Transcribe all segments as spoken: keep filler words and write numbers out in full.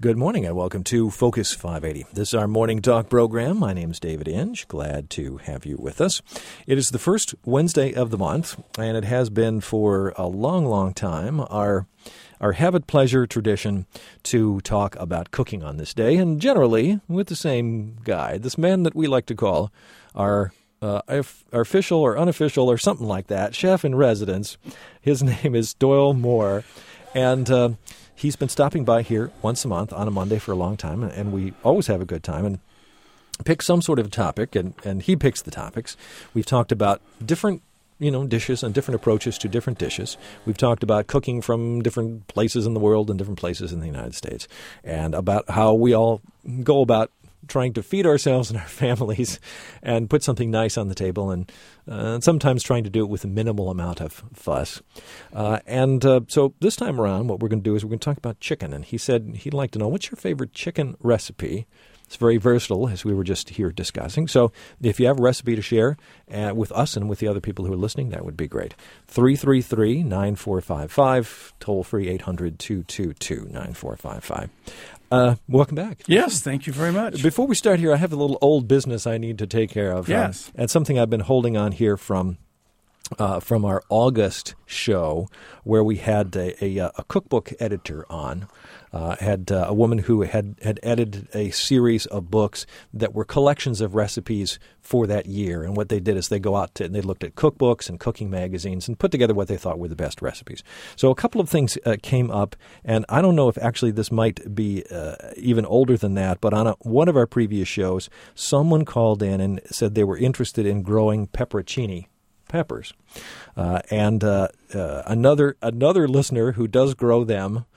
Good morning and welcome to Focus five eighty. This is our morning talk program. My name is David Inge. Glad to have you with us. It is the first Wednesday of the month, and it has been for a long, long time our our habit, pleasure, tradition to talk about cooking on this day, and generally with the same guy, this man that we like to call our uh, our official or unofficial or something like that, chef in residence. His name is Doyle Moore, and uh, he's been stopping by here once a month on a Monday for a long time, and we always have a good time and pick some sort of topic, and, and he picks the topics. We've talked about different you know, dishes and different approaches to different dishes. We've talked about cooking from different places in the world and different places in the United States, and about how we all go about trying to feed ourselves and our families and put something nice on the table, and uh, sometimes trying to do it with a minimal amount of fuss. Uh, and uh, so this time around, what we're going to do is we're going to talk about chicken. And he said he'd like to know, what's your favorite chicken recipe? It's very versatile, as we were just here discussing. So if you have a recipe to share uh, with us and with the other people who are listening, that would be great. three three three, nine four five five, toll-free eight hundred, two two two, nine four five five. Uh, welcome back. Yes, thank you very much. Before we start here, I have a little old business I need to take care of. Yes. Uh, and something I've been holding on here from uh, from our August show, where we had a, a, a cookbook editor on. Uh, had uh, a woman who had, had edited a series of books that were collections of recipes for that year. And what they did is they go out to, and they looked at cookbooks and cooking magazines and put together what they thought were the best recipes. So a couple of things uh, came up, and I don't know if actually this might be uh, even older than that, but on a, one of our previous shows, someone called in and said they were interested in growing pepperoncini peppers. Uh, and uh, uh, another another listener who does grow them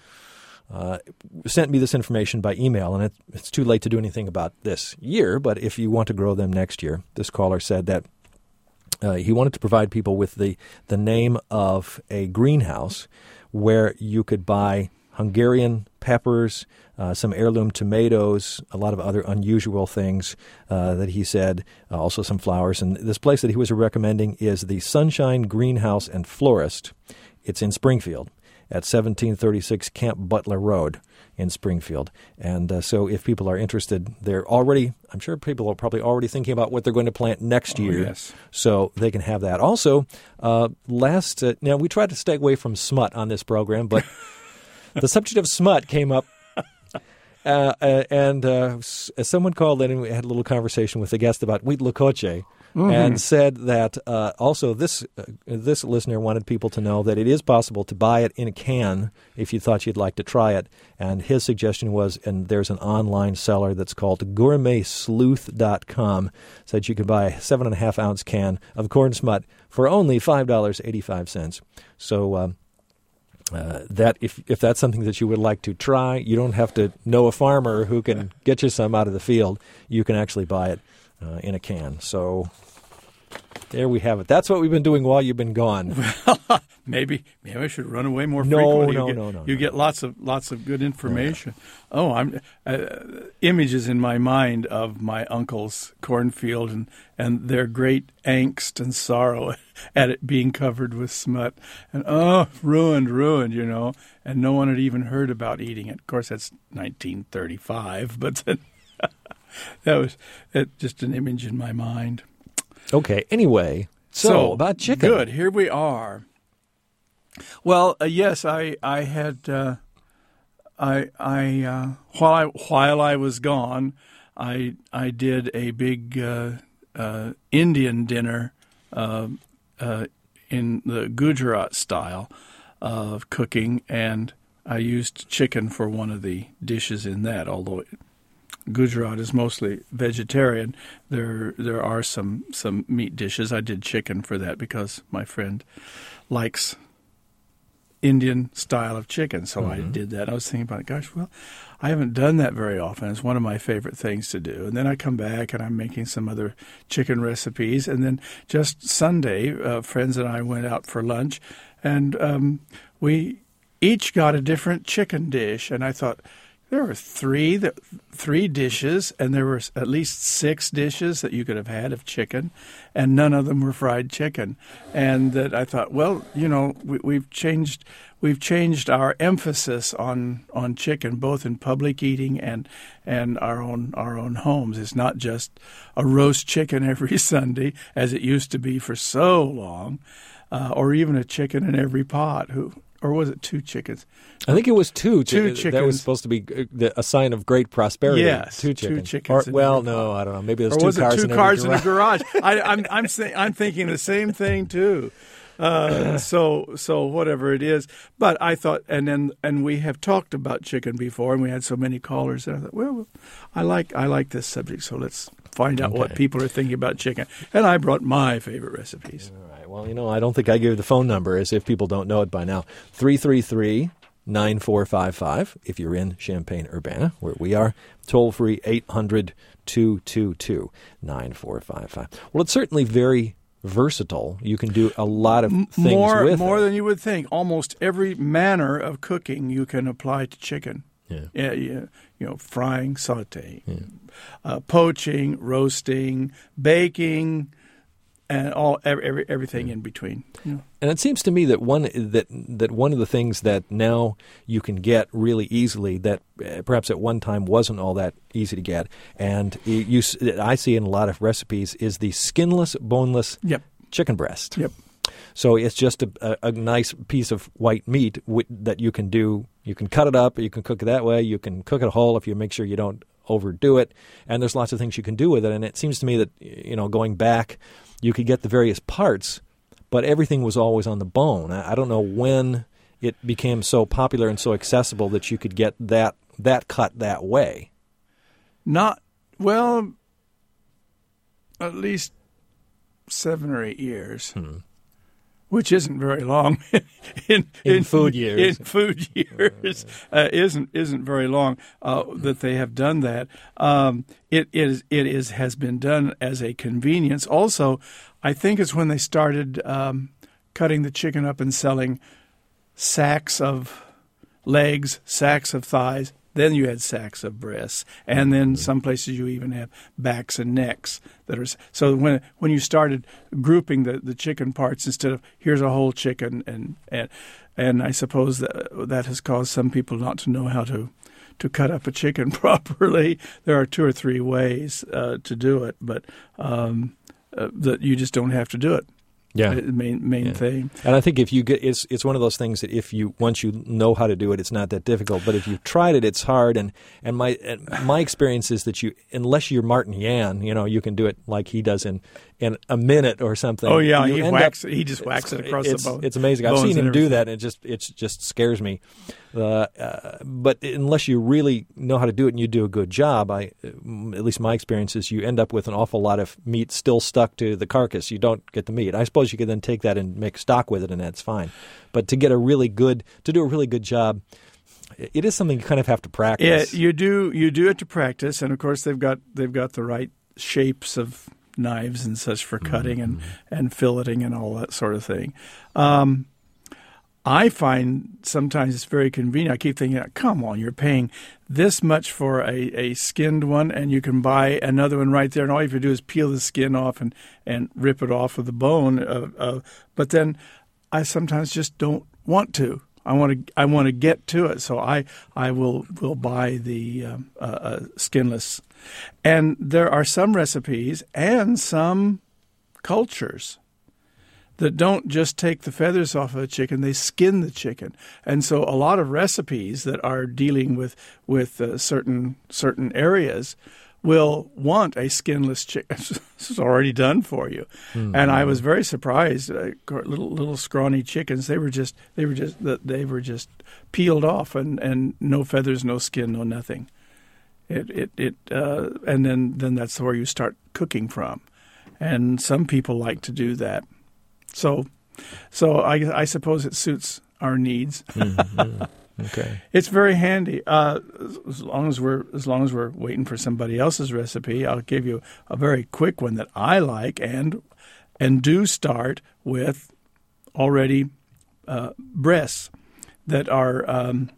Uh, sent me this information by email, and it, it's too late to do anything about this year, but if you want to grow them next year, this caller said that uh, he wanted to provide people with the, the name of a greenhouse where you could buy Hungarian peppers, uh, some heirloom tomatoes, a lot of other unusual things uh, that he said, uh, also some flowers. And this place that he was recommending is the Sunshine Greenhouse and Florist. It's in Springfield at seventeen thirty-six Camp Butler Road in Springfield. And uh, so if people are interested, they're already, I'm sure people are probably already thinking about what they're going to plant next oh, year. Yes. So they can have that. Also, uh, last, uh, now we tried to stay away from smut on this program, but the subject of smut came up. Uh, uh, and uh, s- someone called in and we had a little conversation with the guest about huitlacoche. Mm-hmm. And said that uh, also this uh, this listener wanted people to know that it is possible to buy it in a can if you thought you'd like to try it. And his suggestion was, and there's an online seller that's called gourmet sleuth dot com, said you can buy a seven and a half ounce can of corn smut for only five dollars and eighty-five cents. So um, uh, that if if that's something that you would like to try, you don't have to know a farmer who can get you some out of the field. You can actually buy it Uh, in a can. So there we have it. That's what we've been doing while you've been gone. Well, maybe maybe I should run away more no, frequently. No, you get, no, no, You no. get lots of lots of good information. No, no. Oh, I'm uh, images in my mind of my uncle's cornfield and, and their great angst and sorrow at it being covered with smut. And oh, ruined, ruined, you know. And no one had even heard about eating it. Of course, that's nineteen thirty-five, but then that was that just an image in my mind. Okay. Anyway, so, so about chicken. Good. Here we are. Well, uh, yes, I I had uh, I I uh, while I while I was gone, I I did a big uh, uh, Indian dinner uh, uh, in the Gujarat style of cooking, and I used chicken for one of the dishes in that, although it, Gujarat is mostly vegetarian. There there are some, some meat dishes. I did chicken for that because my friend likes Indian style of chicken, so mm-hmm. I did that. I was thinking about, gosh, well, I haven't done that very often. It's one of my favorite things to do. And then I come back and I'm making some other chicken recipes. And then just Sunday, uh, friends and I went out for lunch, and um, we each got a different chicken dish. And I thought, there were three that, three dishes, and there were at least six dishes that you could have had of chicken, and none of them were fried chicken. And that I thought, well, you know, we, we've changed we've changed our emphasis on, on chicken, both in public eating and and our own our own homes. It's not just a roast chicken every Sunday, as it used to be for so long, uh, or even a chicken in every pot. Who or was it two chickens? I think it was two. Two That chickens. was supposed to be a sign of great prosperity. Yes, two two chickens. chickens Or, in well, every no, pot. I don't know. Maybe there's Or two was cars it two in every cars in a garage. garage? I, I'm I'm say, I'm thinking the same thing too. Uh, so so whatever it is, but I thought, and then and we have talked about chicken before, and we had so many callers, and I thought, well, I like I like this subject, so let's find out Okay. what people are thinking about chicken. And I brought my favorite recipes. All right. Well, you know, I don't think I gave the phone number as if people don't know it by now. three three three, nine four five five if you're in Champaign-Urbana, where we are. Toll-free eight hundred, two two two, nine four five five. Well, it's certainly very versatile. You can do a lot of things More with more it. than you would think. Almost every manner of cooking you can apply to chicken. Yeah. Yeah, yeah, you know, frying, sautéing, uh, poaching, roasting, baking, and all every, every, everything in between. You know. And it seems to me that one that that one of the things that now you can get really easily that uh, perhaps at one time wasn't all that easy to get, and you, you s- I see in a lot of recipes is the skinless, boneless Yep. chicken breast. Yep. So it's just a, a, a nice piece of white meat wi- that you can do. You can cut it up. You can cook it that way. You can cook it whole if you make sure you don't overdo it. And there's lots of things you can do with it. And it seems to me that, you know, going back, you could get the various parts, but everything was always on the bone. I, I don't know when it became so popular and so accessible that you could get that that cut that way. Not well, at least seven or eight years. Hmm. Which isn't very long in, In food years. In food years, uh, isn't isn't very long uh, that they have done that. Um, it is it is has been done as a convenience. Also, I think it's when they started um, cutting the chicken up and selling sacks of legs, sacks of thighs. Then you had sacks of breasts, and then some places you even have backs and necks that are. So when when you started grouping the, the chicken parts instead of here's a whole chicken, and and and I suppose that that has caused some people not to know how to to cut up a chicken properly. There are two or three ways uh, to do it, but um, uh, that you just don't have to do it. Yeah. The main main Yeah. thing. And I think if you get, it's it's one of those things that if you once you know how to do it, it's not that difficult. But if you've tried it, it's hard. And and my and my experience is that you, unless you're Martin Yan, you know, you can do it like he does in, in a minute or something. Oh yeah, You he end whacks. up- He just whacks it across it's, the bone. It's amazing. I've bones seen and him do everything. that, and it just it just scares me. Uh, uh, but unless you really know how to do it and you do a good job, I at least my experience is you end up with an awful lot of meat still stuck to the carcass. You don't get the meat. I suppose you could then take that and make stock with it, and that's fine. But to get a really good to do a really good job, it is something you kind of have to Yeah, practice. you do. You do it to practice, and of course they've got they've got the right shapes of knives and such for cutting and, and filleting and all that sort of thing. Um, I find sometimes it's very convenient. I keep thinking, come on, you're paying this much for a, a skinned one, and you can buy another one right there, and all you have to do is peel the skin off and, and rip it off of the bone. Uh, uh, but then I sometimes just don't want to. I want to. I want to get to it, so I I will will buy the um, uh, uh, skinless. And there are some recipes and some cultures that don't just take the feathers off of a chicken; they skin the chicken. And so, a lot of recipes that are dealing with with uh, certain certain areas will want a skinless chicken. This is already done for you. Mm-hmm. And I was very surprised. Uh, little little scrawny chickens. They were just they were just they were just peeled off and, and no feathers, no skin, no nothing. It it it uh, and then then that's where you start cooking from. And some people like to do that. So so I I suppose it suits our needs. Mm-hmm. Okay. It's very handy. Uh, as long as we're as long as we're waiting for somebody else's recipe, I'll give you a very quick one that I like and and do start with already uh, breasts that are um,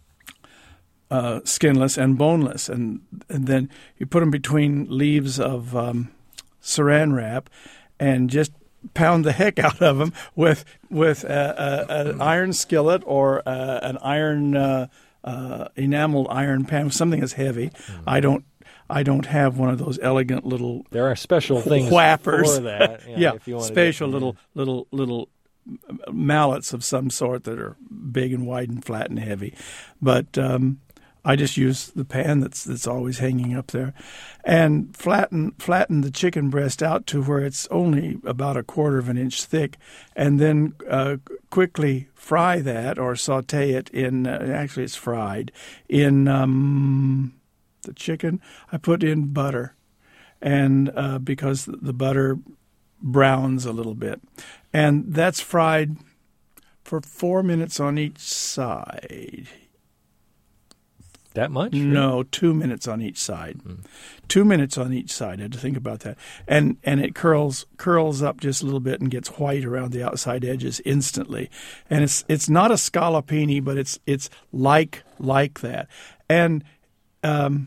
uh, skinless and boneless, and and then you put them between leaves of um, Saran wrap, and just pound the heck out of them with with a, a, an iron skillet or a, an iron uh, uh, enameled iron pan, something that's heavy. Mm-hmm. I don't. I don't have one of those elegant little. There are special things whappers. for that. Yeah, yeah if you want special to little little little mallets of some sort that are big and wide and flat and heavy. But um, I just use the pan that's that's always hanging up there, and flatten flatten the chicken breast out to where it's only about a quarter of an inch thick, and then uh, quickly fry that or saute it in. Uh, actually, it's fried in. Um, The chicken, I put in butter, and uh, because the butter browns a little bit, and that's fried for four minutes on each side. That much? No, two minutes on each side. Mm. Two minutes on each side. I had to think about that, and and it curls curls up just a little bit and gets white around the outside edges instantly, and it's it's not a scallopini, but it's it's like like that, and. Um,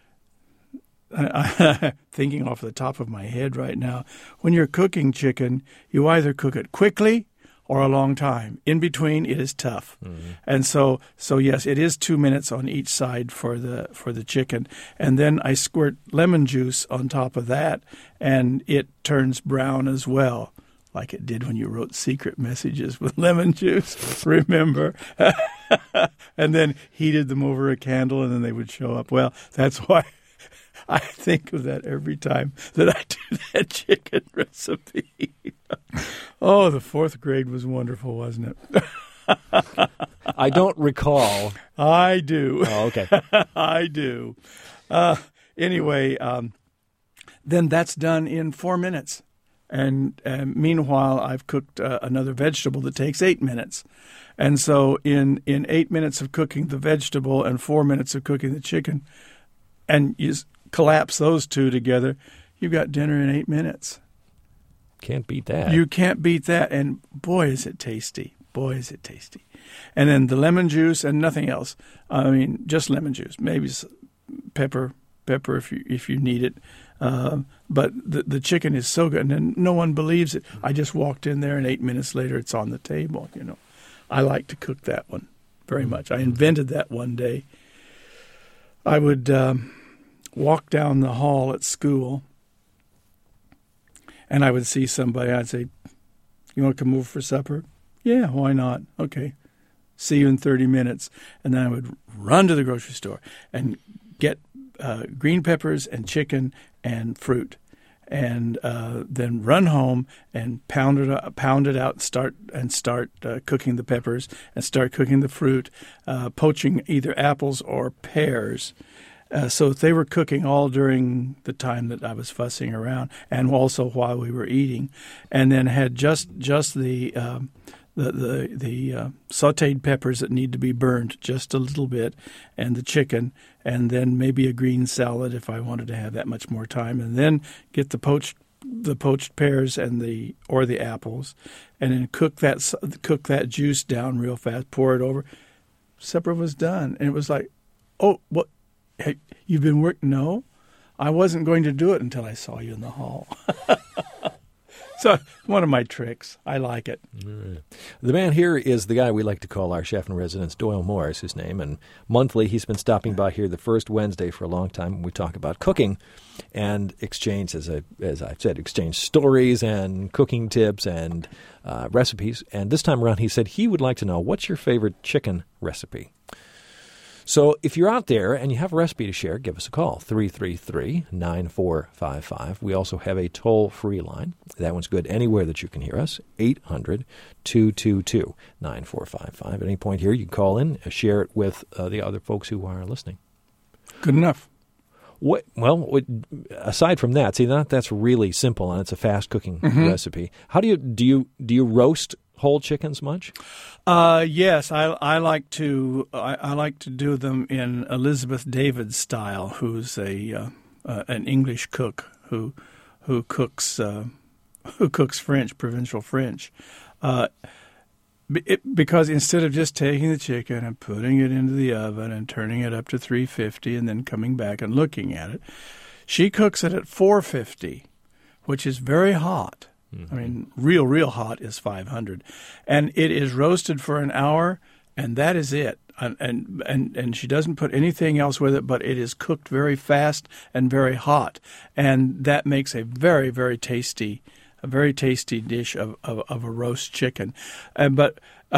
thinking off the top of my head right now, when you're cooking chicken, you either cook it quickly or a long time. In between, it is tough. Mm-hmm. And so, so yes, it is two minutes on each side for the for the chicken. And then I squirt lemon juice on top of that, and it turns brown as well, like it did when you wrote secret messages with lemon juice, remember? And then heated them over a candle, and then they would show up. Well, that's why I think of that every time that I do that chicken recipe. Oh, the fourth grade was wonderful, wasn't it? I don't recall. I do. Oh, okay. I do. Uh, anyway, um, then that's done in four minutes. And, and meanwhile, I've cooked uh, another vegetable that takes eight minutes. And so in, in eight minutes of cooking the vegetable and four minutes of cooking the chicken, and you collapse those two together, you've got dinner in eight minutes. Can't beat that. You can't beat that. And boy, is it tasty. Boy, is it tasty. And then the lemon juice and nothing else. I mean, just lemon juice. Maybe pepper, pepper if you if you need it. Uh, but the the chicken is so good, and no one believes it. I just walked in there, and eight minutes later, it's on the table. You know, I like to cook that one very much. I invented that one day. I would um, walk down the hall at school, and I would see somebody. I'd say, "You want to come over for supper?" "Yeah, why not?" "Okay, see you in thirty minutes." And then I would run to the grocery store and get uh, green peppers and chicken and fruit, and uh, then run home and pound it up, pound it out, start and start uh, cooking the peppers and start cooking the fruit, uh, poaching either apples or pears. Uh, so they were cooking all during the time that I was fussing around, and also while we were eating, and then had just just the um, the the, the uh, sautéed peppers that need to be burned just a little bit, and the chicken, and then maybe a green salad if I wanted to have that much more time, and then get the poached the poached pears and the or the apples, and then cook that cook that juice down real fast, pour it over. Supper was done, and it was like, oh, what? Hey, you've been working? No, I wasn't going to do it until I saw you in the hall. So one of my tricks. I like it. Right. The man here is the guy we like to call our chef in residence, Doyle Moore is his name. And monthly, he's been stopping by here the first Wednesday for a long time. We talk about cooking and exchange, as, I, as I've said, exchange stories and cooking tips and uh, recipes. And this time around, he said he would like to know, what's your favorite chicken recipe? So if you're out there and you have a recipe to share, give us a call, three three three, nine four five five. We also have a toll-free line. That one's good anywhere that you can hear us, eight hundred, two two two, nine four five five. At any point here, you can call in, share it with uh, the other folks who are listening. Good enough. What, well, what, aside from that, see, that that's really simple, and it's a fast-cooking mm-hmm. recipe. How do you do you do you roast whole chickens much? Uh, yes, I I like to I, I like to do them in Elizabeth David style, who's a uh, uh, an English cook who who cooks uh, who cooks French, provincial French. Uh, it, because instead of just taking the chicken and putting it into the oven and turning it up to three fifty and then coming back and looking at it, she cooks it at four fifty, which is very hot. Mm-hmm. I mean, real, real hot is five hundred. And it is roasted for an hour, and that is it. And, and and and she doesn't put anything else with it, but it is cooked very fast and very hot. And that makes a very, very tasty, a very tasty dish of, of, of a roast chicken. Uh, but...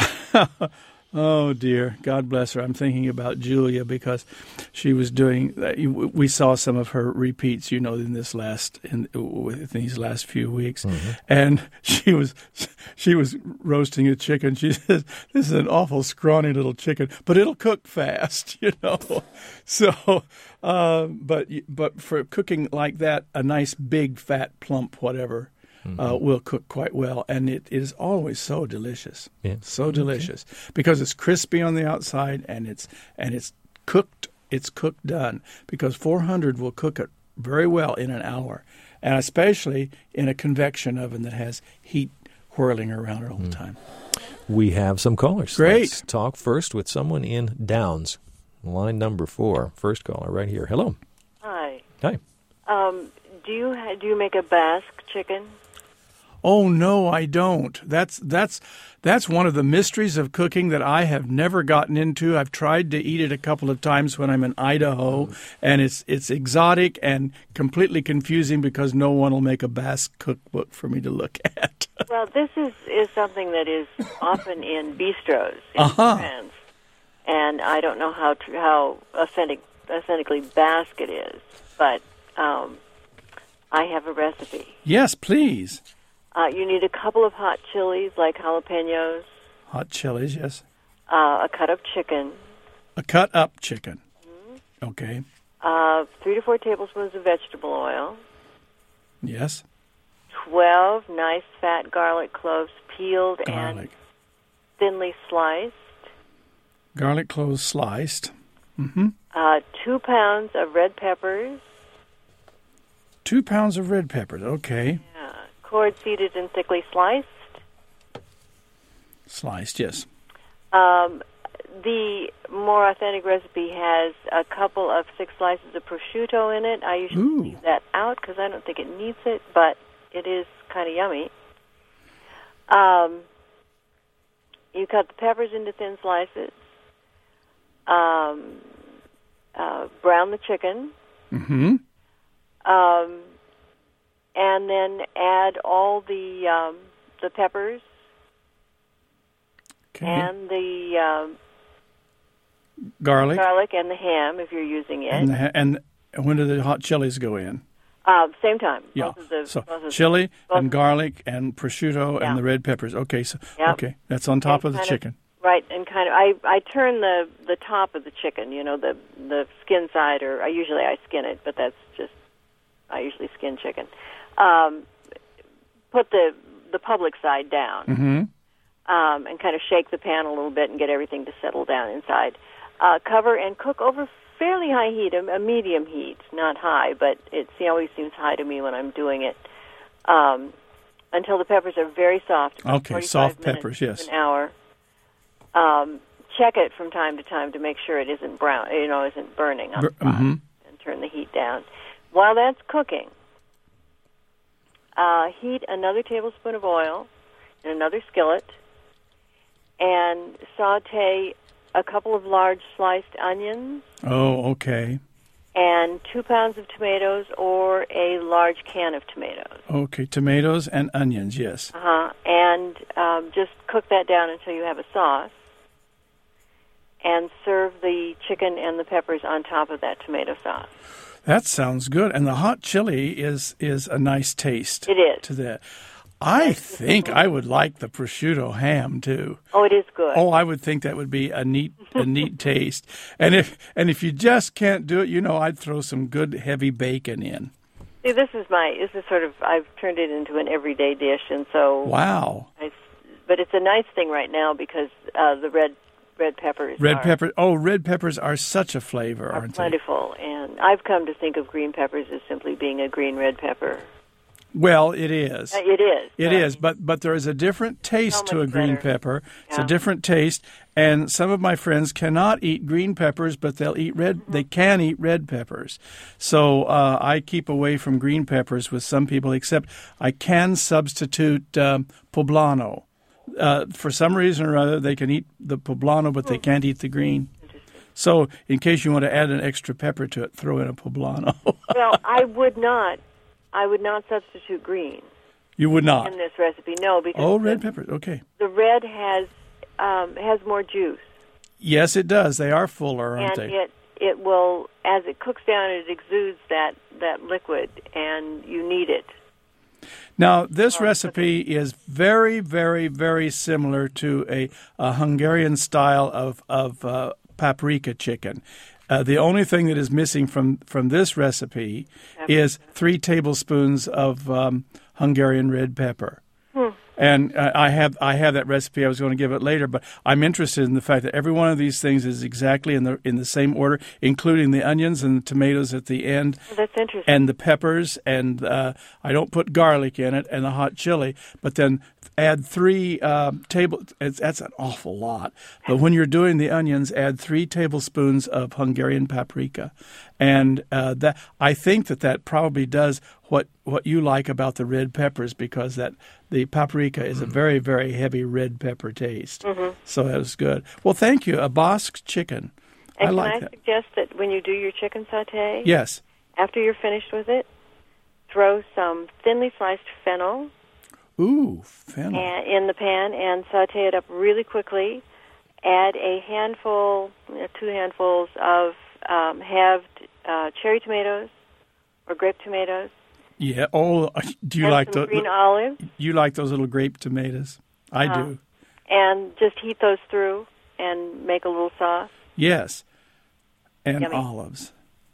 Oh, dear. God bless her. I'm thinking about Julia because she was doing – we saw some of her repeats, you know, in this last in, in these last few weeks. Mm-hmm. And she was she was roasting a chicken. She says, this is an awful scrawny little chicken, but it'll cook fast, you know. So, uh, but but for cooking like that, a nice big, fat, plump whatever – Mm-hmm. Uh, will cook quite well, and it is always so delicious, yeah. so delicious okay. because it's crispy on the outside and it's and it's cooked. It's cooked done because four hundred will cook it very well in an hour, and especially in a convection oven that has heat whirling around it all mm. the time. We have some callers. Great. Let's talk first with someone in Downs, line number four. First caller right here. Hello. Hi. Hi. Um, do you ha- do you make a Basque chicken? Oh no, I don't. That's that's that's one of the mysteries of cooking that I have never gotten into. I've tried to eat it a couple of times when I'm in Idaho, and it's it's exotic and completely confusing because no one will make a Basque cookbook for me to look at. Well, this is, is something that is often in bistros in uh-huh. France, and I don't know how tr- how authentic authentically Basque it is, but um, I have a recipe. Yes, please. Uh, you need a couple of hot chilies, like jalapenos. Hot chilies, yes. Uh, a cut up chicken. A cut up chicken. Mm-hmm. Okay. Uh, three to four tablespoons of vegetable oil. Yes. Twelve nice fat garlic cloves, peeled garlic. and thinly sliced. Garlic cloves sliced. Mm-hmm. Uh, two pounds of red peppers. Two pounds of red peppers. Okay. Cord seeded and thickly sliced. Sliced, yes. Um, the more authentic recipe has a couple of six slices of prosciutto in it. I usually Ooh. leave that out because I don't think it needs it, but it is kind of yummy. Um, you cut the peppers into thin slices. Um, uh, brown the chicken. Mm-hmm. Um, and then add all the um, the peppers okay. and the um, garlic, garlic and the ham if you're using it. And, the ha- and when do the hot chilies go in? Uh, same time. Yeah. Both of the, so both of chili both and garlic and prosciutto yeah. and the red peppers. Okay, so yep. okay, that's on top and of the chicken. Of, right, and kind of I, I turn the, the top of the chicken. You know, the the skin side, or I usually I skin it, but that's just I usually skin chicken. Um, put the the public side down mm-hmm. um, and kind of shake the pan a little bit and get everything to settle down inside. Uh, cover and cook over fairly high heat, a, a medium heat, not high, but it always seems high to me when I'm doing it, um, until the peppers are very soft. Okay, soft peppers, yes. An hour. Um, check it from time to time to make sure it isn't brown, you know, isn't burning on the pot, mm-hmm. and turn the heat down. While that's cooking, Uh, heat another tablespoon of oil in another skillet and saute a couple of large sliced onions. Oh, okay. And two pounds of tomatoes or a large can of tomatoes. Okay, tomatoes and onions, yes. Uh-huh. And um, just cook that down until you have a sauce. And serve the chicken and the peppers on top of that tomato sauce. That sounds good. And the hot chili is is a nice taste. It is. To that. I think I would like the prosciutto ham too. Oh, it is good. Oh, I would think that would be a neat a neat taste. And if and if you just can't do it, you know, I'd throw some good heavy bacon in. See, this is my this is sort of I've turned it into an everyday dish, and so wow. I, but it's a nice thing right now because uh, the red. Red peppers. Red are, pepper. Oh, red peppers are such a flavor, are aren't plentiful, they? And I've come to think of green peppers as simply being a green red pepper. Well, it is. Uh, it is. It right. is, but but there is a different taste So to a much green better. pepper. It's Yeah. a different taste, and some of my friends cannot eat green peppers, but they'll eat red. Mm-hmm. They can eat red peppers. So uh, I keep away from green peppers with some people, except I can substitute um, poblano. Uh, for some reason or other, they can eat the poblano, but they can't eat the green. So, in case you want to add an extra pepper to it, throw in a poblano. Well, I would not. I would not substitute green You would not. in this recipe. No, because Oh, the, red peppers. Okay. the red has um, has more juice, Yes, it does. They are fuller, aren't and they? it it will, as it cooks down, it exudes that that liquid, and you need it. Now, this recipe is very, very, very similar to a, a Hungarian style of of uh, paprika chicken. Uh, the only thing that is missing from, from this recipe is three tablespoons of um, Hungarian red pepper. Hmm. And uh, I have I have that recipe. I was going to give it later, but I'm interested in the fact that every one of these things is exactly in the in the same order, including the onions and the tomatoes at the end. Well, that's interesting. And the peppers, and uh, I don't put garlic in it, and the hot chili, but then add three uh, table. It's, that's an awful lot. But when you're doing the onions, add three tablespoons of Hungarian paprika, and uh, that I think that that probably does what what you like about the red peppers, because that the paprika is a very very heavy red pepper taste. Mm-hmm. So that was good. Well, thank you. A Basque chicken. and I can like I that. suggest that when you do your chicken sauté, Yes. after you're finished with it, throw some thinly sliced fennel Ooh, fennel. and, in the pan and sauté it up really quickly. Add a handful, you know, two handfuls of um, halved uh, cherry tomatoes or grape tomatoes. Yeah. Oh, do you and like some the green olives, you like those little grape tomatoes? I Uh-huh. do. and just heat those through and make a little sauce. Yes. And Yummy. olives.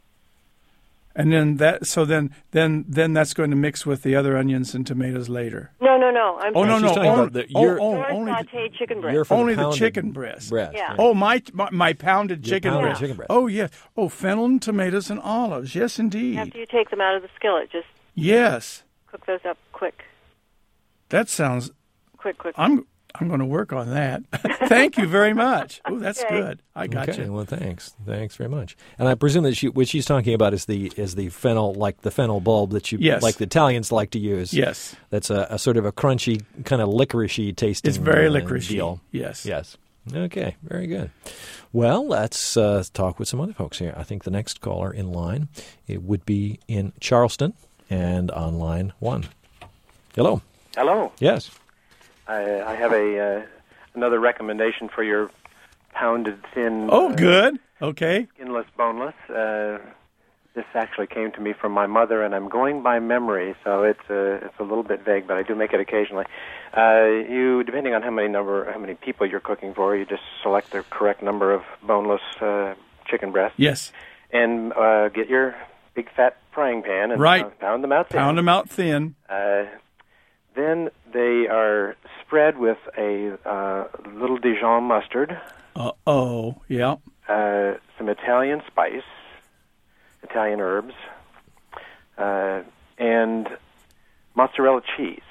And then that so then then then that's going to mix with the other onions and tomatoes later. No, no, no. I'm Oh no sorry. no! she's talking Only, about the- oh, you're- oh, Your only the, sautéed chicken breast. You're for only the pounded chicken breast. breast. Yeah. Oh my, my my pounded Your chicken pounded breast. chicken breast. Oh yes. Oh, fennel and tomatoes and olives. Yes, indeed. After you take them out of the skillet, just Yes. cook those up quick, That sounds. quick, quick. I'm I'm going to work on that. Thank you very much. Oh, that's Okay. good. I got Okay, you. well, thanks, thanks very much. And I presume that she, what she's talking about is the is the fennel, like the fennel bulb that you, Yes. like the Italians like to use. Yes. That's a, a sort of a crunchy, kind of licoricey tasting. It's very uh, licoricey. deal. Yes. Yes. Okay. Very good. Well, let's uh, talk with some other folks here. I think the next caller in line, it would be in Charleston and on line one. Hello. Hello. Yes. I, I have a uh, another recommendation for your pounded thin. Oh, uh, good. Okay. Skinless, boneless. Uh, this actually came to me from my mother, and I'm going by memory, so it's a it's a little bit vague, but I do make it occasionally. Uh, you, depending on how many number, how many people you're cooking for, you just select the correct number of boneless uh, chicken breasts, Yes. and uh, get your big fat frying pan and Right. pound, pound them out. thin. Pound them out thin. Uh, then they are spread with a uh, little Dijon mustard, Uh oh. Yeah. uh, some Italian spice, Italian herbs, uh, and mozzarella cheese,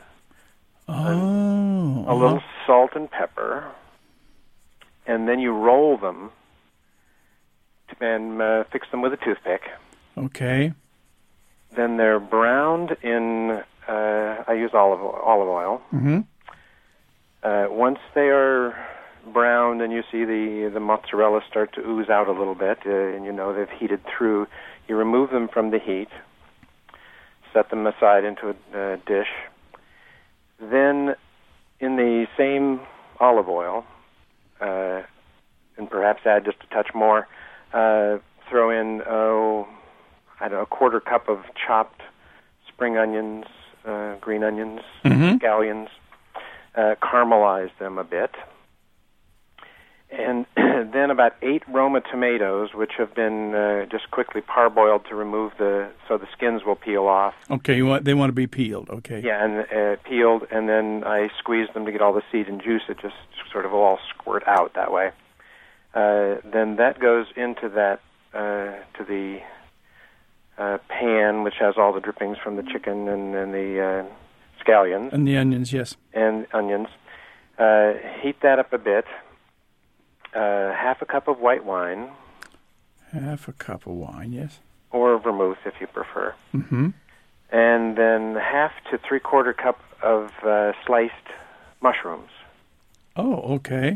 Oh. a little salt and pepper, and then you roll them and uh, fix them with a toothpick. Okay. Then they're browned in, uh, I use olive olive oil. Mm-hmm. Uh, once they are browned and you see the the mozzarella start to ooze out a little bit, uh, and you know they've heated through, you remove them from the heat, set them aside into a uh, dish. Then, in the same olive oil, uh, and perhaps add just a touch more, uh, throw in, oh, I don't know, a quarter cup of chopped spring onions, uh, green onions, Mhm. scallions, uh, caramelize them a bit. And then about eight Roma tomatoes, which have been uh, just quickly parboiled to remove the, so the skins will peel off. Okay. You want they want to be peeled. Okay. Yeah, and uh, peeled, and then I squeeze them to get all the seed and juice. It just sort of all squirt out that way. Uh, then that goes into that, uh, to the uh, pan, which has all the drippings from the chicken and, and the uh, scallions. And the onions, yes. And onions. Uh, heat that up a bit. Uh, half a cup of white wine. Half a cup of wine, yes. Or vermouth, if you prefer. Mm-hmm. And then half to three-quarter cup of uh, sliced mushrooms. Oh, okay.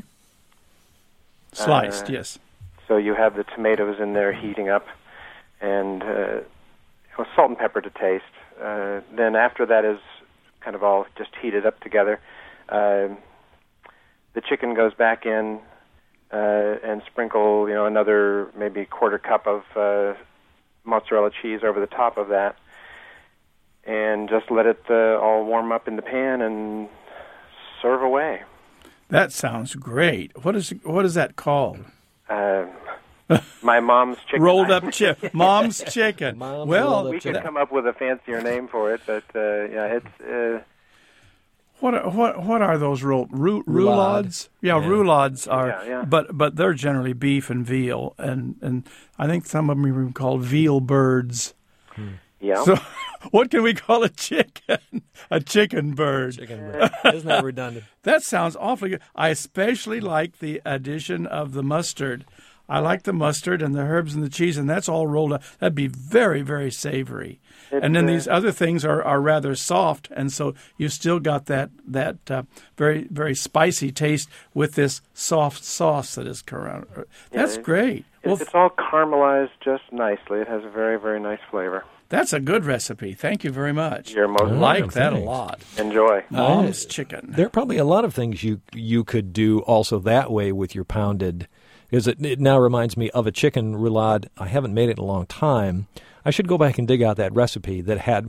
Sliced, uh, yes. So you have the tomatoes in there heating up, and uh, well, salt and pepper to taste. Uh, then after that is kind of all just heated up together. Uh, the chicken goes back in, uh, and sprinkle, you know, another maybe quarter cup of uh, mozzarella cheese over the top of that, and just let it uh, all warm up in the pan and serve away. That sounds great. What is what is that called? Uh, my mom's chicken. Rolled up chicken. Mom's chicken. Mom's well, we could come up with a fancier name for it, but uh, yeah, it's. Uh, What are, what what are those roll rou, Roulade. roulades? Yeah, Yeah. roulades are, Yeah, yeah. but but they're generally beef and veal, and, and I think some of them are even called veal birds. yeah. So, what can we call a chicken? A chicken bird. Chicken breast. Isn't that redundant? That sounds awfully good. I especially like the addition of the mustard. I like the mustard and the herbs and the cheese, and that's all rolled up. That'd be very, very savory. It's, and then uh, these other things are, are rather soft, and so you still got that that uh, very, very spicy taste with this soft sauce that is around. That's it- great. It- Well, it's all caramelized just nicely. It has a very, very nice flavor. that's a good recipe. Thank you very much. You're most Oh, like that a thanks. lot. Enjoy. Mom's chicken. There are probably a lot of things you you could do also that way with your pounded, because it, it now reminds me of a chicken roulade. I haven't made it in a long time. I should go back and dig out that recipe that had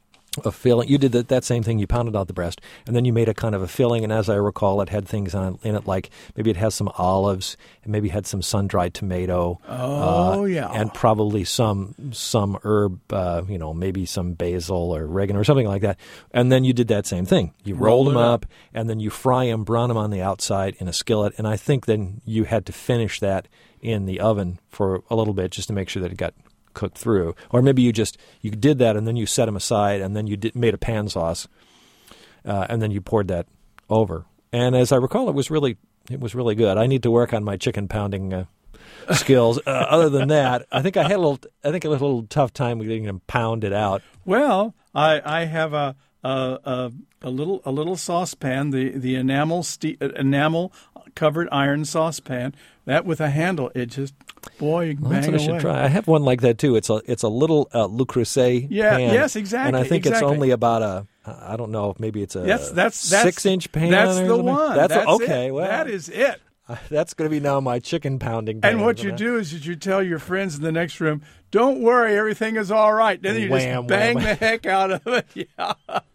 a filling. You did that, that same thing. You pounded out the breast, and then you made a kind of a filling. And as I recall, it had things on in it like maybe it has some olives, and maybe it had some sun-dried tomato. Oh, uh, yeah. and probably some some herb, uh, you know, maybe some basil or oregano or something like that. And then you did that same thing. You rolled Roll them it up, and then you fry them, brown them on the outside in a skillet. And I think then you had to finish that in the oven for a little bit just to make sure that it got cooked through. Or maybe you just you did that and then you set them aside, and then you did, made a pan sauce, uh, and then you poured that over. And as I recall, it was really it was really good. I need to work on my chicken pounding uh, skills. Uh, other than that, I think I had a little I think a little tough time getting them pounded out. Well, I I have a a a, a little a little saucepan, the the enamel ste- enamel covered iron saucepan, that with a handle. It just boy, you can Well, that's bang what I away. should try. I have one like that too. It's a it's a little uh, Le Creuset Yeah, pan. yes, exactly, And I think exactly. it's only about a I don't know, maybe it's a That's that's that's six inch pan. That's or the something. one. That's, That's okay. it. Well, that is it. that's going to be now my chicken pounding pan. And what you do is that you tell your friends in the next room, "Don't worry, everything is all right." Then you Wham, just bang wham. the heck out of it. Yeah,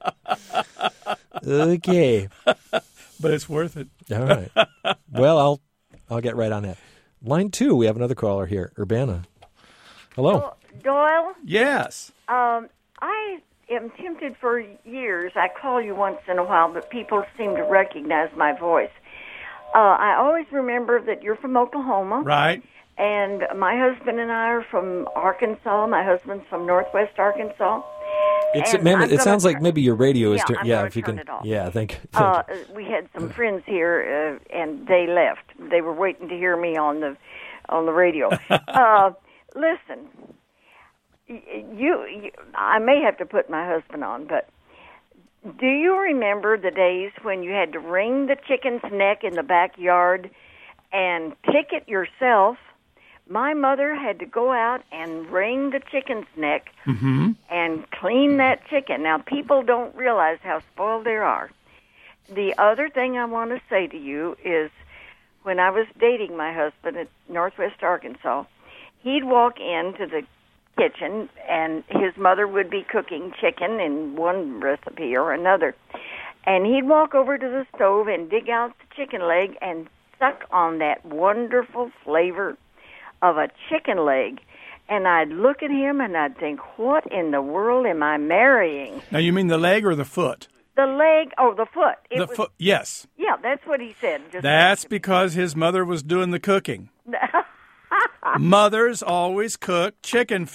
Okay. but it's worth it. All right. Well, I'll I'll get right on that. Line two, we have another caller here, Urbana. Hello. Doyle, Yes. um, I am tempted for years. I call you once in a while, but people seem to recognize my voice. Uh, I always remember that you're from Oklahoma, Right. and my husband and I are from Arkansas. My husband's from Northwest Arkansas. It's And maybe, I'm it gonna sounds like turn- maybe your radio is Yeah, tur- I'm yeah gonna if you turn can it off. yeah thank, thank Uh, we had some friends here, uh, and they left. They were waiting to hear me on the on the radio. uh, listen, y- you, you, I may have to put my husband on, but do you remember the days when you had to wring the chicken's neck in the backyard and pick it yourself? My mother had to go out and wring the chicken's neck Mm-hmm. and clean that chicken. Now, people don't realize how spoiled they are. The other thing I want to say to you is when I was dating my husband at Northwest Arkansas, he'd walk into the kitchen and his mother would be cooking chicken in one recipe or another. And he'd walk over to the stove and dig out the chicken leg and suck on that wonderful flavor of a chicken leg. And I'd look at him and I'd think, what in the world am I marrying? Now, you mean the leg or the foot? The leg, oh, the foot. It The was, foot. Yes. Yeah, that's what he said. Just That's because his mother was doing the cooking. Mothers always cook chicken feet.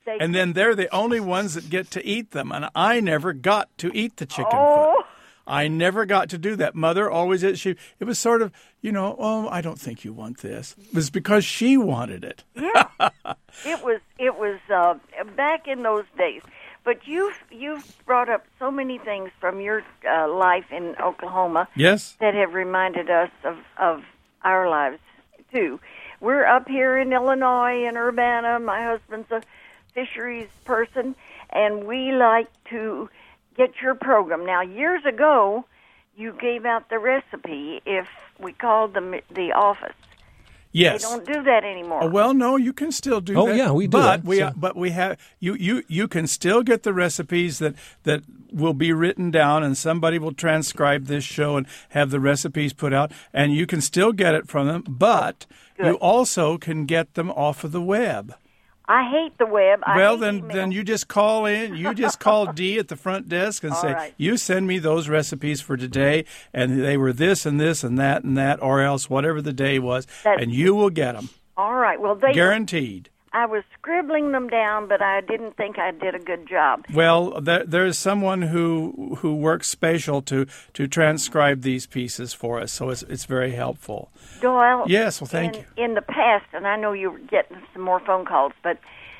They and then they're the only ones that get to eat them. And I never got to eat the chicken Oh. foot. I never got to do that. Mother always did. She, it was sort of, you know, oh, I don't think you want this. It was because she wanted it. Yeah, it was. It was uh, back in those days. But you've you've brought up so many things from your uh, life in Oklahoma. Yes. That have reminded us of of our lives too. We're up here in Illinois, in Urbana. My husband's a fisheries person, and we like to get your program. Now, years ago, you gave out the recipe if we called the the office. Yes. They don't do that anymore. Oh, well, no, you can still do Oh, that. yeah, we do But that, we, so- but we have you, you, you can still get the recipes that, that will be written down, and somebody will transcribe this show and have the recipes put out, and you can still get it from them. But Good. you also can get them off of the web. I hate the web. I Well, hate then, email. then you just call in. You just call Dee at the front desk and All say, right. "You send me those recipes for today, and they were this and this and that and that, or else whatever the day was, That's- and you will get them, All right. Well, they. guaranteed." I was scribbling them down, but I didn't think I did a good job. Well, there, there is someone who who works spatial to to transcribe these pieces for us, so it's it's very helpful. Doyle. Yes, well, thank in, you. In the past, and I know you were getting some more phone calls, but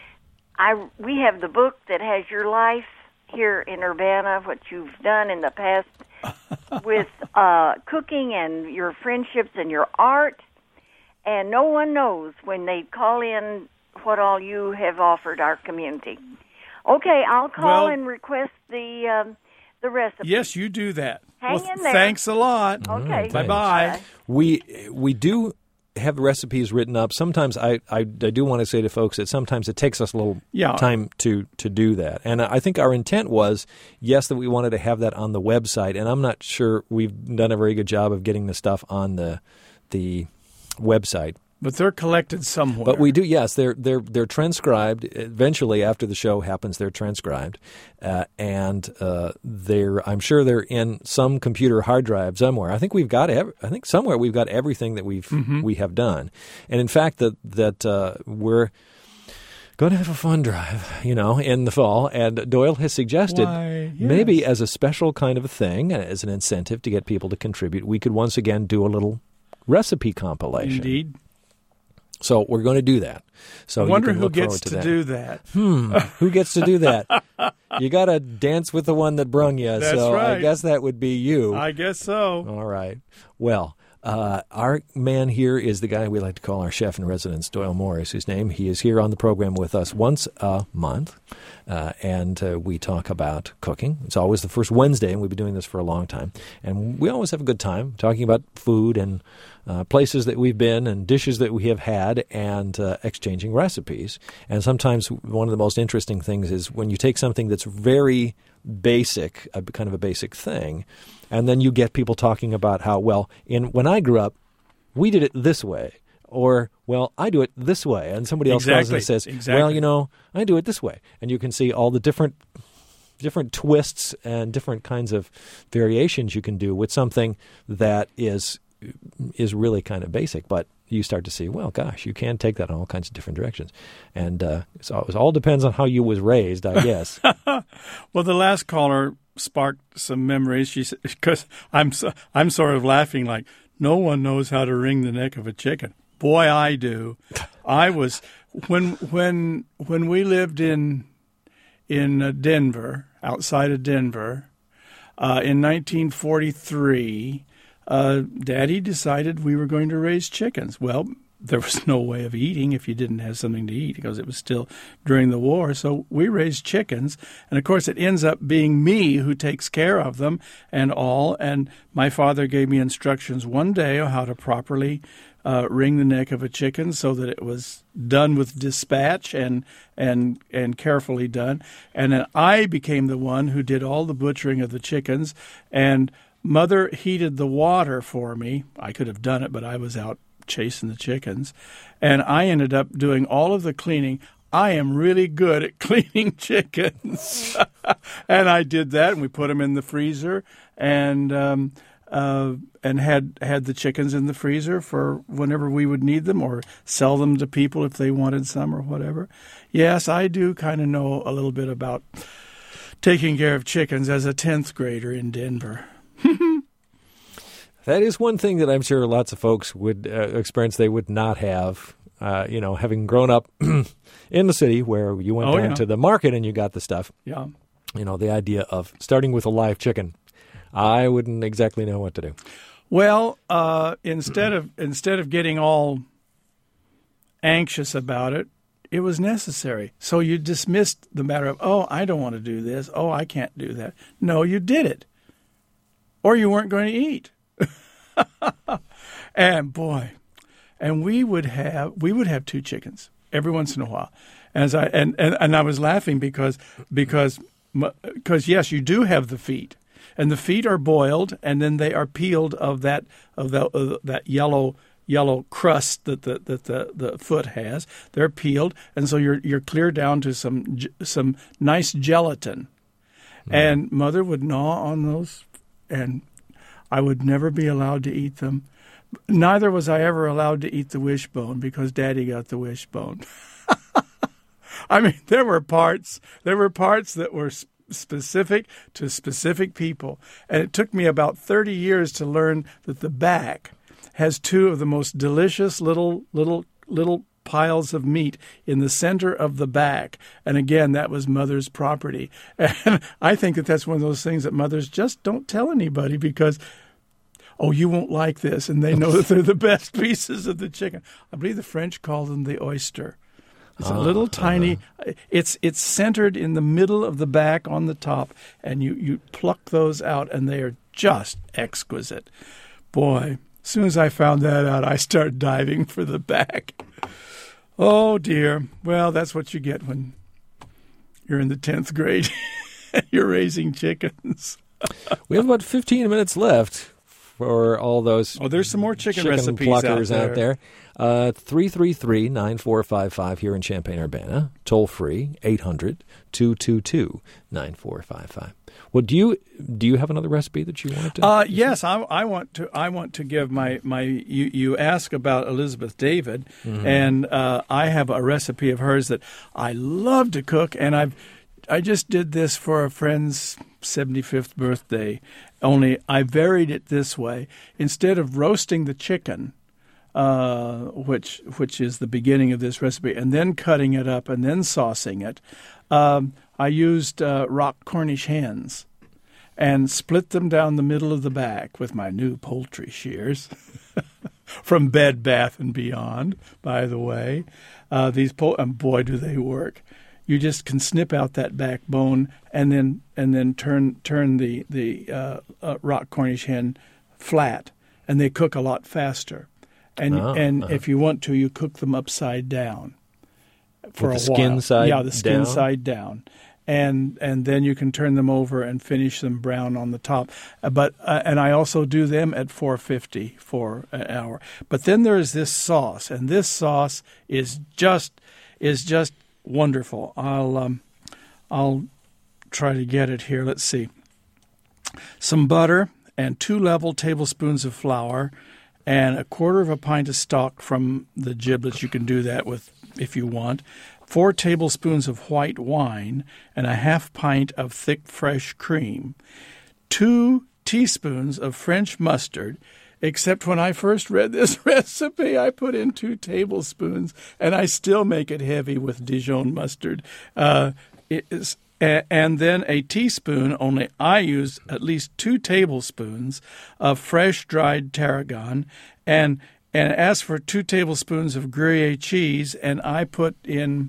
I we have the book that has your life here in Urbana, what you've done in the past with uh, cooking and your friendships and your art, and no one knows when they call in what all you have offered our community. Okay, I'll call Well- and request the um, the recipe. Yes, you do that. Hang well, in there. Thanks a lot. Okay. Bye bye. We we do have the recipes written up. Sometimes I, I, I do want to say to folks that sometimes it takes us a little Yeah. time to, to do that. And I think our intent was, yes, that we wanted to have that on the website. And I'm not sure we've done a very good job of getting the stuff on the the website. But they're collected somewhere. But we do, yes, they're they're they're transcribed. Eventually, after the show happens, they're transcribed, uh, and uh, they're I'm sure they're in some computer hard drive somewhere. I think we've got ev- I think somewhere we've got everything that we've Mm-hmm. we have done, and in fact that that uh, we're going to have a fun drive, you know, in the fall. And Doyle has suggested Why, yes. maybe as a special kind of a thing, as an incentive to get people to contribute, we could once again do a little recipe compilation. Indeed. So we're going to do that. So I you wonder can who look gets forward to, to that. do that. Hmm. Who gets to do that? You got to dance with the one that brung you. That's so I right. guess that would be you. I guess so. All right. Well, uh, our man here is the guy we like to call our chef in residence, Doyle Morris, whose name. He is here on the program with us once a month, uh, and uh, we talk about cooking. It's always the first Wednesday, and we've been doing this for a long time. And we always have a good time talking about food and uh, places that we've been and dishes that we have had and uh, exchanging recipes. And sometimes one of the most interesting things is when you take something that's very basic, a kind of a basic thing, and then you get people talking about how, well, in when I grew up, we did it this way. Or, well, I do it this way. And somebody else comes Exactly. and says, Exactly. well, you know, I do it this way. And you can see all the different different twists and different kinds of variations you can do with something that is is really kind of basic. But you start to see, well, gosh, you can take that in all kinds of different directions. And uh, so it all depends on how you was raised, I guess. Well, the last caller sparked some memories. She said, because I'm so, I'm sort of laughing like no one knows how to wring the neck of a chicken. Boy, I do. I was when when when we lived in in uh, Denver, outside of Denver, uh, in nineteen forty-three. Uh, Daddy decided we were going to raise chickens. Well, there was no way of eating if you didn't have something to eat because it was still during the war. So we raised chickens. And, of course, it ends up being me who takes care of them and all. And my father gave me instructions one day on how to properly uh, wring the neck of a chicken so that it was done with dispatch and and and carefully done. And then I became the one who did all the butchering of the chickens. And Mother heated the water for me. I could have done it, but I was out chasing the chickens. And I ended up doing all of the cleaning. I am really good at cleaning chickens. And I did that, and we put them in the freezer. And um, uh, and had had the chickens in the freezer for whenever we would need them, or sell them to people if they wanted some or whatever. Yes, I do kind of know a little bit about taking care of chickens as a tenth grader in Denver. That is one thing that I'm sure lots of folks would uh, experience they would not have, uh, you know, having grown up in the city where you went oh, down yeah. to the market and you got the stuff. Yeah. You know, the idea of starting with a live chicken, I wouldn't exactly know what to do. Well, uh, instead of instead of getting all anxious about it, it was necessary. So you dismissed the matter of, oh, I don't want to do this. Oh, I can't do that. No, you did it. Or you weren't going to eat. And boy, and we would have we would have two chickens every once in a while. As I and, and, and I was laughing because because because yes, you do have the feet. And the feet are boiled, and then they are peeled of that of the, of that yellow yellow crust that the that the, the foot has. They're peeled, and so you're you're clear down to some some nice gelatin. Mm. And Mother would gnaw on those, and I would never be allowed to eat them. Neither was I ever allowed to eat the wishbone because Daddy got the wishbone. I mean, there were parts there were parts that were specific to specific people. And it took me about thirty years to learn that the back has two of the most delicious little, little, little piles of meat in the center of the back. And again, that was Mother's property. And I think that that's one of those things that mothers just don't tell anybody because, oh, you won't like this. And they know that they're the best pieces of the chicken. I believe the French call them the oyster. It's a little uh, tiny, uh, it's it's centered in the middle of the back on the top, and you, you pluck those out, and they are just exquisite. Boy, as soon as I found that out, I started diving for the back. Oh, dear. Well, that's what you get when you're in the tenth grade. You're raising chickens. We have about fifteen minutes left for all those oh, there's some more chicken, chicken recipes pluckers out there. Out there. Uh, three three three, nine four five five here in Champaign-Urbana. Toll free, eight hundred, two two two, nine four five five. Well, do you do you have another recipe that you wanted to? Uh, yes, I, I want to. I want to give my my. You, you ask about Elizabeth David, mm-hmm. and uh, I have a recipe of hers that I love to cook, and I've I just did this for a friend's seventy-fifth birthday. Only I varied it this way: instead of roasting the chicken, uh, which which is the beginning of this recipe, and then cutting it up and then saucing it, um, I used uh, rock Cornish hens and split them down the middle of the back with my new poultry shears from Bed Bath and Beyond. By the way, uh, these pol- and boy do they work. You just can snip out that backbone and then and then turn turn the the uh, uh, rock Cornish hen flat, and they cook a lot faster. And oh, and uh-huh. if you want to, you cook them upside down for With a the while. skin side yeah, the skin down? side down, and and then you can turn them over and finish them brown on the top. Uh, but uh, and I also do them at four fifty for an hour. But then there is this sauce, and this sauce is just is just. Wonderful. I'll um, I'll try to get it here. Let's see. Some butter and two level tablespoons of flour and a quarter of a pint of stock from the giblets. You can do that with if you want. Four tablespoons of white wine and a half pint of thick fresh cream. Two teaspoons of French mustard. Except when I first read this recipe, I put in two tablespoons, and I still make it heavy with Dijon mustard. Uh, it is, and then a teaspoon, only I use at least two tablespoons of fresh dried tarragon. And, and as for two tablespoons of Gruyere cheese, and I put in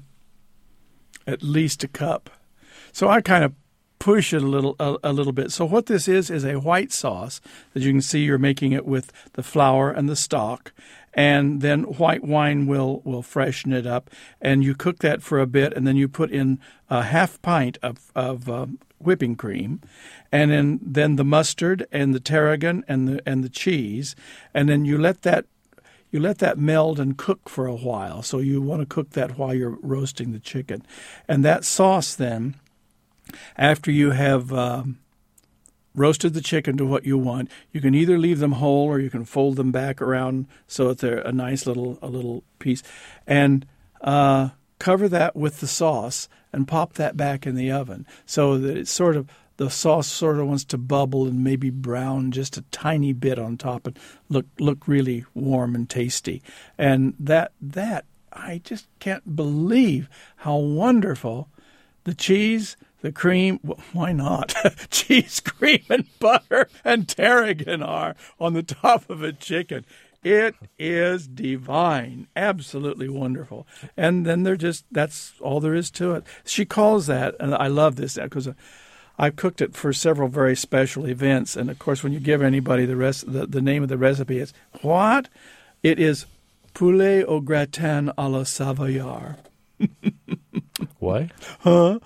at least a cup. So I kind of push it a little a, a little bit. So what this is is a white sauce that you can see you're making it with the flour and the stock, and then white wine will will freshen it up, and you cook that for a bit, and then you put in a half pint of of uh, whipping cream, and then then the mustard and the tarragon and the and the cheese, and then you let that you let that meld and cook for a while. So you want to cook that while you're roasting the chicken, and that sauce then, after you have um, roasted the chicken to what you want. You can either leave them whole or you can fold them back around so that they're a nice little a little piece, and uh, cover that with the sauce and pop that back in the oven so that it's sort of the sauce sort of wants to bubble and maybe brown just a tiny bit on top and look look really warm and tasty. And that that I just can't believe how wonderful the cheese, the cream, why not? Cheese, cream, and butter and tarragon are on the top of a chicken. It is divine, absolutely wonderful. And then they're just, that's all there is to it. She calls that, and I love this because I've cooked it for several very special events. And, of course, when you give anybody the rest, the, the name of the recipe, it's what? It is poulet au gratin à la Savoyard. Why? Huh?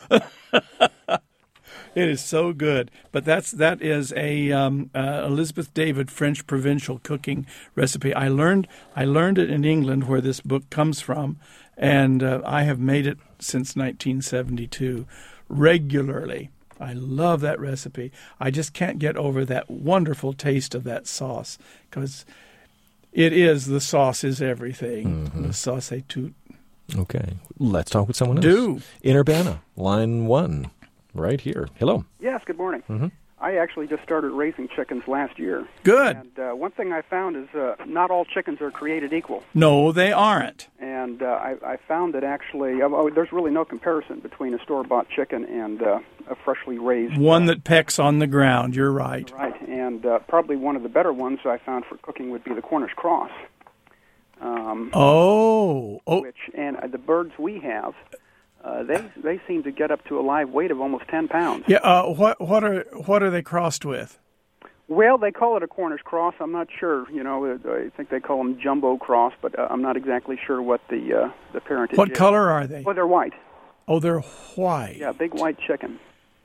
It is so good. But that's that is a um, uh, Elizabeth David French provincial cooking recipe. I learned I learned it in England, where this book comes from, and uh, I have made it since nineteen seventy-two regularly. I love that recipe. I just can't get over that wonderful taste of that sauce, because it is, the sauce is everything. Mm-hmm. The sauce est tout. Okay. Let's talk with someone else. Do. In Urbana, line one, right here. Hello. Yes, good morning. Mm-hmm. I actually just started raising chickens last year. Good. And uh, one thing I found is uh, not all chickens are created equal. No, they aren't. And uh, I, I found that actually, uh, oh, there's really no comparison between a store-bought chicken and uh, a freshly raised one uh, that pecks on the ground. You're right. Right. And uh, probably one of the better ones I found for cooking would be the Cornish cross. Um, oh, oh, which and uh, the birds we have, uh, they they seem to get up to a live weight of almost ten pounds. yeah. Uh, what what are what are they crossed with? Well, they call it a Cornish cross. I'm not sure. You know, I think they call them jumbo cross, but uh, I'm not exactly sure what the uh, the parentage What is. color are they? Well, they're white. Oh, they're white. Yeah, big white chicken.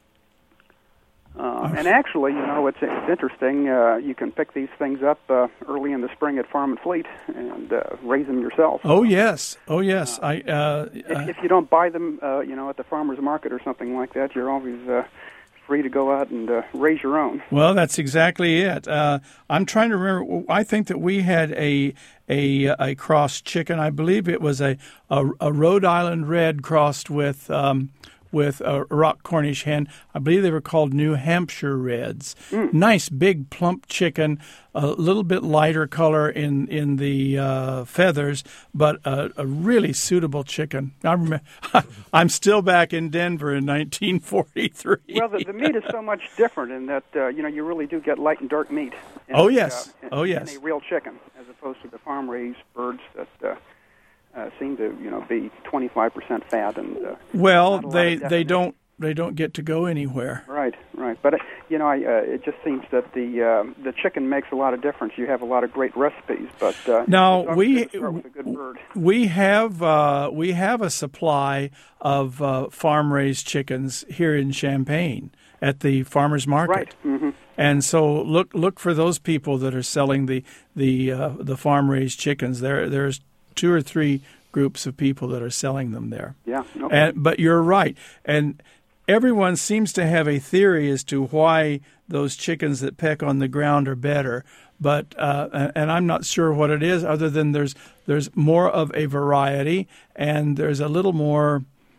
Uh, and actually, you know, it's, it's interesting. Uh, you can pick these things up uh, early in the spring at Farm and Fleet and uh, raise them yourself. Oh yes, oh yes. I uh, If, uh, if you don't buy them, uh, you know, at the farmer's market or something like that, you're always uh, free to go out and uh, raise your own. well, that's exactly it. Uh, I'm trying to remember. I think that we had a a a crossed chicken. I believe it was a a, a Rhode Island Red crossed with. Um, with a rock Cornish hen. I believe they were called New Hampshire Reds. Mm. Nice, big, plump chicken, a little bit lighter color in, in the uh, feathers, but a, a really suitable chicken. I remember, I'm still back in Denver in nineteen forty-three. Well, the, the meat is so much different in that, uh, you know, you really do get light and dark meat. In, oh, yes. Uh, in, oh, yes. in a real chicken, as opposed to the farm-raised birds that... Uh, Uh, seem to, you know, be twenty-five percent fat and. Uh, well, they they don't they don't get to go anywhere. Right, right. But uh, you know, I, uh, it just seems that the uh, the chicken makes a lot of difference. You have a lot of great recipes, but uh, now we start with a good bird. we have uh, we have a supply of uh, farm raised chickens here in Champaign at the farmers market. Right. Mm-hmm. And so look look for those people that are selling the the uh, the farm raised chickens. There there's two or three groups of people that are selling them there. Yeah. Okay. And, but you're right. And everyone seems to have a theory as to why those chickens that peck on the ground are better. But uh, and I'm not sure what it is, other than there's there's more of a variety, and there's a little more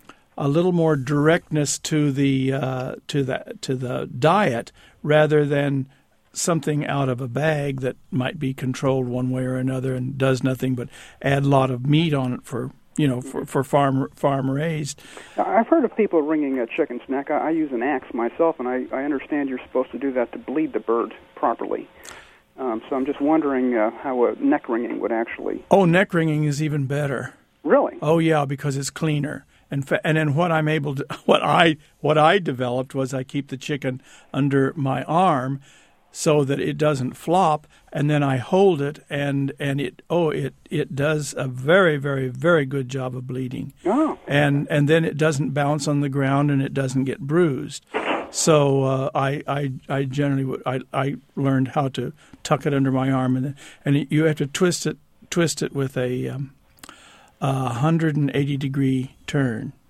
a little more directness to the uh, to the to the diet, rather than something out of a bag that might be controlled one way or another and does nothing but add a lot of meat on it for, you know, for, for farm farm raised. I've heard of people wringing a chicken's neck. I, I use an axe myself, and I, I understand you're supposed to do that to bleed the bird properly. Um, so I'm just wondering uh, how a neck wringing would actually... Oh, neck wringing is even better. Really? Oh, yeah, because it's cleaner. And fa- and then what I'm able to what I what I developed was I keep the chicken under my arm, so that it doesn't flop, and then I hold it, and, and it oh it, it does a very very very good job of bleeding. Oh. And and then it doesn't bounce on the ground, and it doesn't get bruised. So uh, I, I I generally would, I I learned how to tuck it under my arm, and and it, you have to twist it twist it with a um, a one hundred eighty degree turn.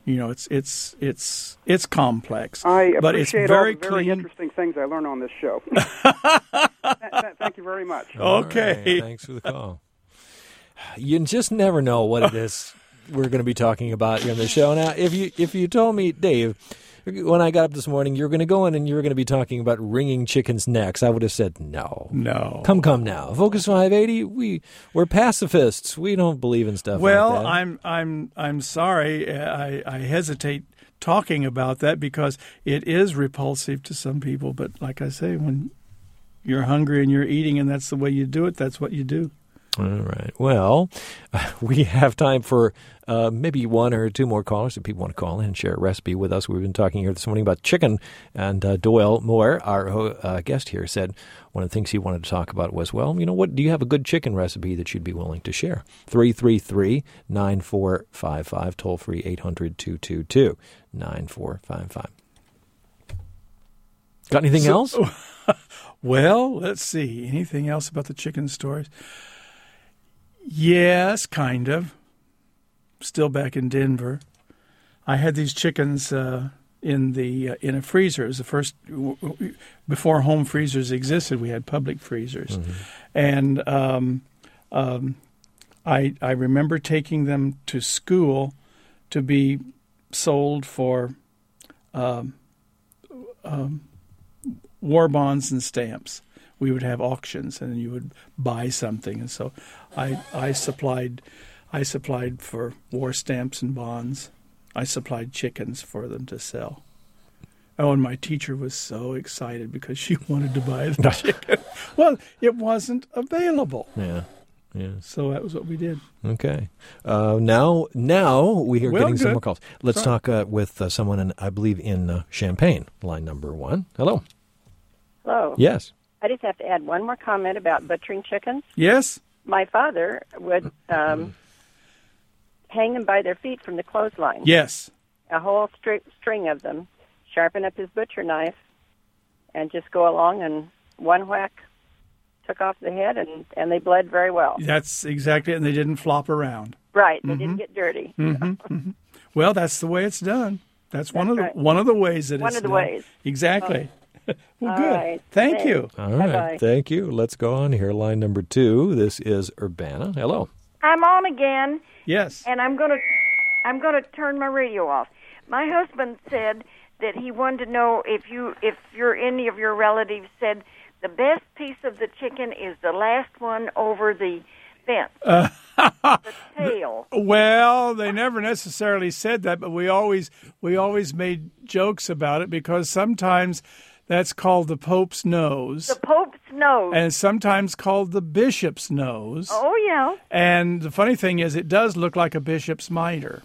You know, it's it's it's it's complex. I but it's appreciate very all the very clean. interesting things I learned on this show. Th- th- Thank you very much. Okay. All right, thanks for the call. You just never know what it is we're going to be talking about here on the show. Now, if you if you told me, Dave, when I got up this morning, you're going to go in and you're going to be talking about wringing chickens' necks, I would have said no. No. Come, come now. Focus five eighty, we, we're pacifists. We don't believe in stuff Well, like that. I'm I'm I'm sorry. I, I hesitate talking about that because it is repulsive to some people. But like I say, when you're hungry and you're eating and that's the way you do it, that's what you do. All right. Well, we have time for uh, maybe one or two more callers if people want to call in and share a recipe with us. We've been talking here this morning about chicken, and uh, Doyle Moore, our uh, guest here, said one of the things he wanted to talk about was, well, you know, what do you have a good chicken recipe that you'd be willing to share? three three three, nine four five five, toll free eight hundred, two two two, nine four five five. Got anything So- else? Well, let's see. Anything else about the chicken stories? Yes, kind of. Still back in Denver. I had these chickens uh, in the uh, in a freezer. It was the first w- w- before home freezers existed. We had public freezers, Mm-hmm. and um, um, I I remember taking them to school to be sold for um, um, war bonds and stamps. We would have auctions, and you would buy something, and so I I supplied I supplied for war stamps and bonds. I supplied chickens for them to sell. Oh, and my teacher was so excited because she wanted to buy the chicken. Well, it wasn't available, Yeah. Yeah. so that was what we did. Okay. Uh, now, now we are Well, getting some good. more calls. Let's Right. talk uh, with uh, someone, in, I believe, in uh, Champaign, line number one. Hello. Hello. Yes. I just have to add one more comment about butchering chickens. Yes. My father would um, hang them by their feet from the clothesline, Yes. a whole stri- string of them, sharpen up his butcher knife, and just go along and one whack took off the head, and, and they bled very well. That's exactly it, and they didn't flop around. Right, they didn't get dirty. Well, that's the way it's done. That's, one of the right. one of the ways that One it's of the done. ways. Exactly. well, All good. right. Thank Thanks. you. All right. Bye-bye. Thank you. Let's go on here. Line number two. This is Urbana. Hello. I'm on again, Yes. and I'm gonna I'm gonna turn my radio off. My husband said that he wanted to know if you if your any of your relatives said the best piece of the chicken is the last one over the fence, the tail. Well, they never necessarily said that, but we always we always made jokes about it because sometimes that's called the Pope's nose, The Pope's nose. and sometimes called the bishop's nose. Oh yeah. And the funny thing is, it does look like a bishop's mitre.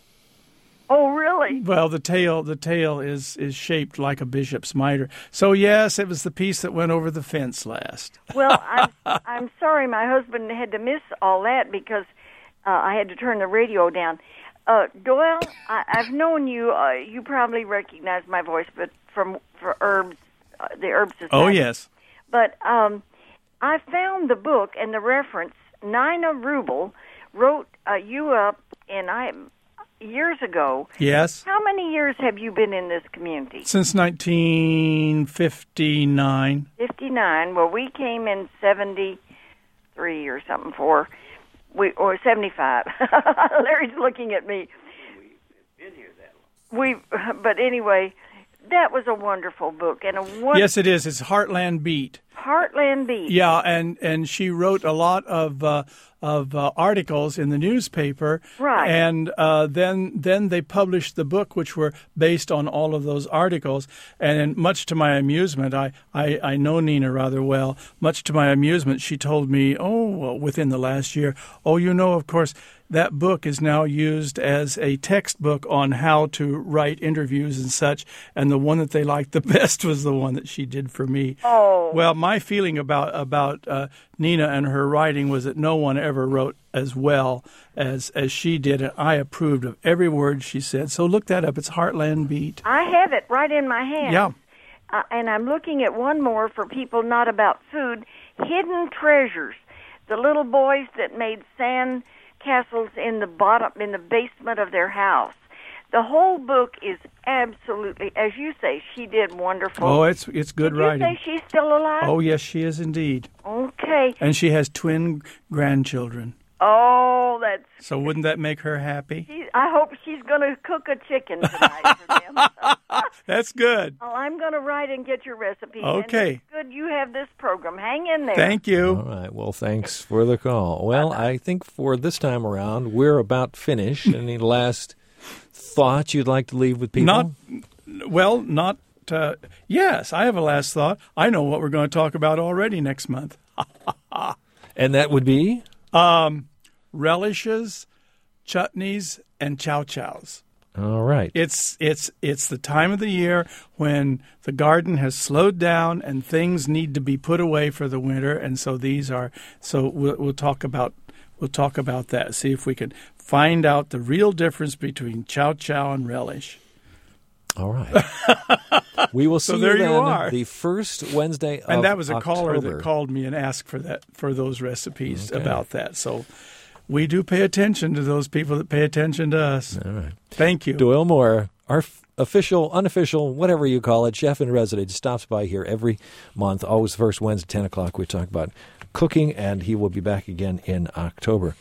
Oh really? Well, the tail the tail is is shaped like a bishop's mitre. So yes, it was the piece that went over the fence last. Well, I'm I'm sorry my husband had to miss all that because uh, I had to turn the radio down. Uh, Doyle, I, I've known you. Uh, you probably recognize my voice, but from for herbs, uh, the Herb Society. Oh yes. But um, I found the book and the reference. Nina Rubel wrote uh, you up, and I years ago. Yes. How many years have you been in this community? Since nineteen fifty-nine. fifty-nine. Well, we came in seventy-three or something for, we or seventy-five. Larry's looking at me. We've been here that long. We, but anyway, that was a wonderful book and a wonderful Yes, it is. It's Heartland Beat. Heartland Beat. Yeah, and, and she wrote a lot of uh, of uh, articles in the newspaper, Right. And uh, then then they published the book, which were based on all of those articles. And much to my amusement, I, I, I know Nina rather well. Much to my amusement, she told me, oh, well, within the last year, oh, you know, of course, that book is now used as a textbook on how to write interviews and such. And the one that they liked the best was the one that she did for me. Oh. Well, my feeling about about uh, Nina and her writing was that no one ever wrote as well as as she did, and I approved of every word she said. So look that up. It's Heartland Beat. I have it right in my hand. Yeah. Uh, and I'm looking at one more for people not about food. Hidden treasures. The little boys that made sand castles in the bottom, in the basement of their house. The whole book is absolutely, as you say, she did wonderful. Oh, it's it's good did writing. You say she's still alive? Oh, yes, she is indeed. Okay. And she has twin grandchildren. Oh, that's... So wouldn't that make her happy? She, I hope she's going to cook a chicken tonight for them. That's good. Well, I'm going to write and get your recipe. Okay. And it's good you have this program. Hang in there. Thank you. All right. Well, thanks for the call. Well, I think for this time around, we're about finished. Any last thoughts you'd like to leave with people? Not, well, not, uh, yes, I have a last thought. I know what we're going to talk about already next month. And that would be? Um, relishes, chutneys, and chow chows. All right. It's it's it's the time of the year when the garden has slowed down and things need to be put away for the winter, and so these are. So we'll, we'll talk about we'll talk about that. See if we can find out the real difference between chow chow and relish. All right. We will see So there you then you are. the first Wednesday of And that was a October. caller that called me and asked for that for those recipes Okay. about that. So we do pay attention to those people that pay attention to us. All right. Thank you. Doyle Moore, our f- official, unofficial, whatever you call it, chef in residence, stops by here every month, always the first Wednesday, ten o'clock. We talk about cooking, and he will be back again in October.